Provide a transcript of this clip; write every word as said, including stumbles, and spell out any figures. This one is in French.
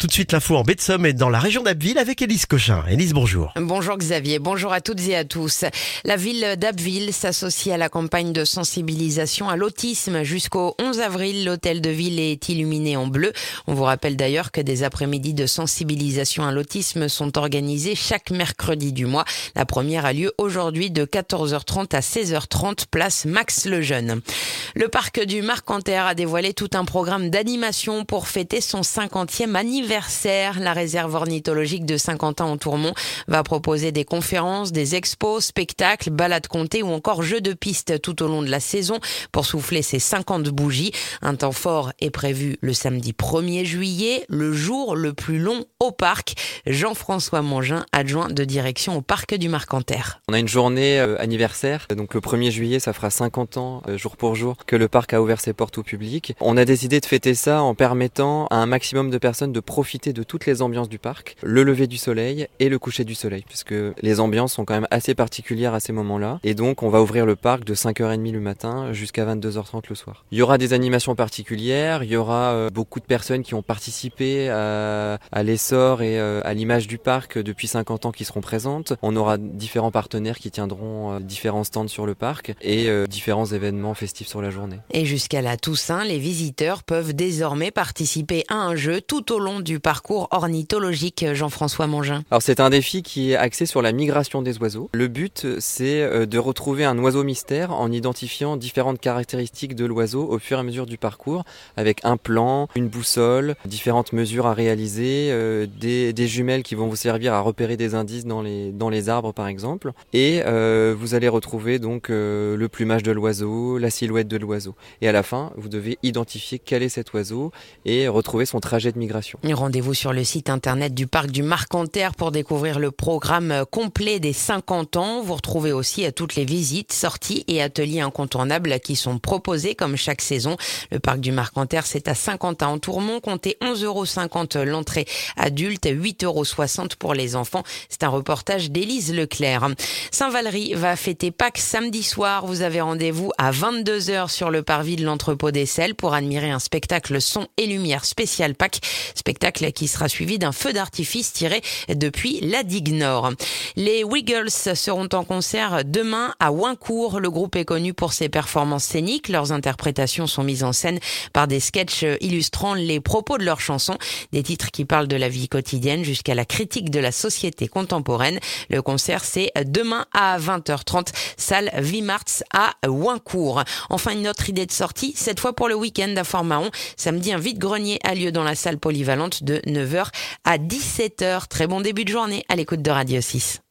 Tout de suite l'info en baie de Somme et dans la région d'Abbeville avec Élise Cochin. Élise, bonjour. Bonjour Xavier, bonjour à toutes et à tous. La ville d'Abbeville s'associe à la campagne de sensibilisation à l'autisme. Jusqu'au onze avril, l'hôtel de ville est illuminé en bleu. On vous rappelle d'ailleurs que des après-midi de sensibilisation à l'autisme sont organisés chaque mercredi du mois. La première a lieu aujourd'hui de quatorze heures trente à seize heures trente, place Max Lejeune. Le parc du Marcanterre a dévoilé tout un programme d'animation pour fêter son cinquantième anniversaire. La réserve ornithologique de Saint-Quentin en Tourmont va proposer des conférences, des expos, spectacles, balades comptées ou encore jeux de piste tout au long de la saison pour souffler ses cinquante bougies. Un temps fort est prévu le samedi premier juillet, le jour le plus long au parc. Jean-François Mangin, adjoint de direction au parc du Marcanterre. On a une journée euh, anniversaire, donc le premier juillet, ça fera cinquante ans, euh, jour pour jour, que le parc a ouvert ses portes au public. On a décidé de fêter ça en permettant à un maximum de personnes de profiter de toutes les ambiances du parc, le lever du soleil et le coucher du soleil, puisque les ambiances sont quand même assez particulières à ces moments-là. Et donc on va ouvrir le parc de cinq heures trente le matin jusqu'à vingt-deux heures trente le soir. Il y aura des animations particulières, il y aura euh, beaucoup de personnes qui ont participé à, à l'essor et euh, à l'image du parc depuis cinquante ans qui seront présentes. On aura différents partenaires qui tiendront euh, différents stands sur le parc et euh, différents événements festifs sur la journée. Et jusqu'à la Toussaint, les visiteurs peuvent désormais participer à un jeu tout au long du parcours ornithologique. Jean-François Mangin. Alors c'est un défi qui est axé sur la migration des oiseaux. Le but, c'est de retrouver un oiseau mystère en identifiant différentes caractéristiques de l'oiseau au fur et à mesure du parcours, avec un plan, une boussole, différentes mesures à réaliser, euh, des, des jumelles qui vont vous servir à repérer des indices dans les, dans les arbres par exemple. Et euh, vous allez retrouver donc euh, le plumage de l'oiseau, la silhouette de l'oiseau. Et à la fin, vous devez identifier quel est cet oiseau et retrouver son trajet de migration. Rendez-vous sur le site internet du parc du Marcanterre pour découvrir le programme complet des cinquante ans. Vous retrouvez aussi toutes les visites, sorties et ateliers incontournables qui sont proposés comme chaque saison. Le parc du Marcanterre, c'est à Saint-Quentin en Tourmont. Comptez onze euros cinquante l'entrée adulte, huit euros soixante pour les enfants. C'est un reportage d'Élise Leclerc. Saint-Valery va fêter Pâques samedi soir. Vous avez rendez-vous à vingt-deux heures sur le parvis de l'entrepôt des Selles pour admirer un spectacle son et lumière spécial Pâques. Spectacle qui sera suivi d'un feu d'artifice tiré depuis la digue Nord. Les Wiggles seront en concert demain à Oincourt. Le groupe est connu pour ses performances scéniques. Leurs interprétations sont mises en scène par des sketchs illustrant les propos de leurs chansons. Des titres qui parlent de la vie quotidienne jusqu'à la critique de la société contemporaine. Le concert, c'est demain à vingt heures trente, salle Vimarts à Oincourt. Enfin, une autre idée de sortie, cette fois pour le week-end à Fort-Mahon. Samedi, un vide-grenier a lieu dans la salle polyvalente de neuf heures à dix-sept heures. Très bon début de journée à l'écoute de Radio six.